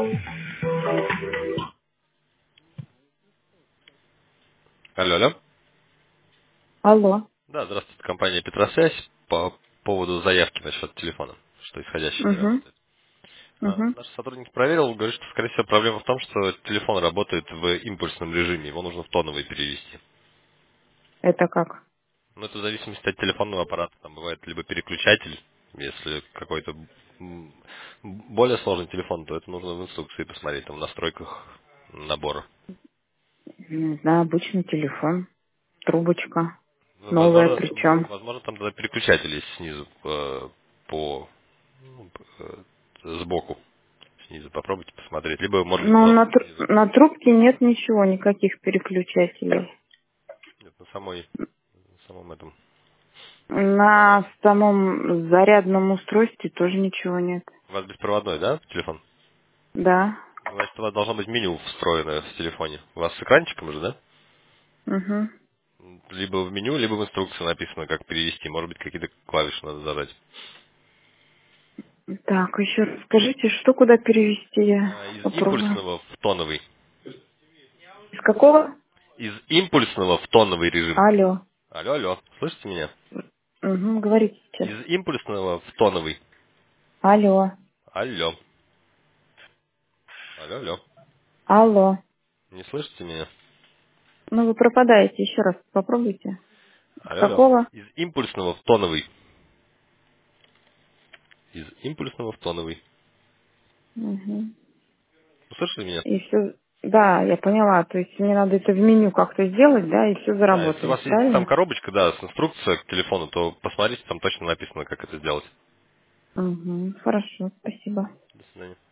Алло, алло. Алло. Да, здравствуйте, компания Петросвязь. По поводу заявки насчет телефона, что исходящий не Угу. работает. Угу. Наш сотрудник проверил, говорит, что, скорее всего, проблема в том, что телефон работает в импульсном режиме, его нужно в тоновый перевести. Это как? Но это в зависимости от телефонного аппарата. Там бывает либо переключатель, если какой-то более сложный телефон, то это нужно в инструкции посмотреть, там в настройках набора. Не знаю, обычный телефон. Трубочка. Новая Возможно, причем. возможно, там тогда переключатель есть снизу по сбоку. Снизу попробуйте посмотреть. Либо, может быть, Но просто снизу. на трубке нет ничего, никаких переключателей. Нет, на самом этом На аппарате. самом зарядном устройстве тоже ничего нет. У вас беспроводной, да, телефон? Да. Значит, у вас должно быть меню встроенное в телефоне. У вас с экранчиком же, да? Угу. Либо в меню, либо в инструкции написано, как перевести. Может быть, какие-то клавиши надо задать. Так, еще раз скажите, что куда перевести, я Из попробую. импульсного в тоновый. Из какого? Из импульсного в тоновый режим. Алло. Алло, алло, слышите меня? Угу, говорите сейчас. Из импульсного в тоновый. Алло. Алло. Алло, алло. Алло. Не слышите меня? Ну, вы пропадаете, еще раз попробуйте. С Алло, алло. какого? Из импульсного в тоновый. Из импульсного в тоновый. Угу. Услышали меня? И все, да, я поняла. То есть мне надо это в меню как-то сделать, да, и все Да, если у вас заработает, есть там правильно? коробочка, да, с инструкцией к телефону, то посмотрите, там точно написано, как это сделать. Угу, хорошо, спасибо. До свидания.